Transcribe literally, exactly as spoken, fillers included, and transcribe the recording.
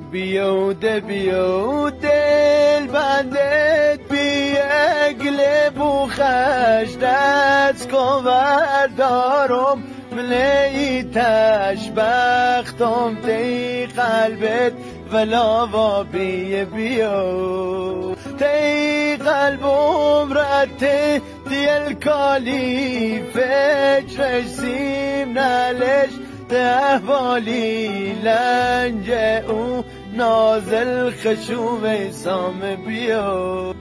بیوده بیوده بندت بی اگل بوخش دست کن دارم ملی تش بختم تی قلبت ولا بی بیو تی قلبم رت دیل کالی فکرش سیم نلش تحوالی لنج او نازل خشوم سام بیو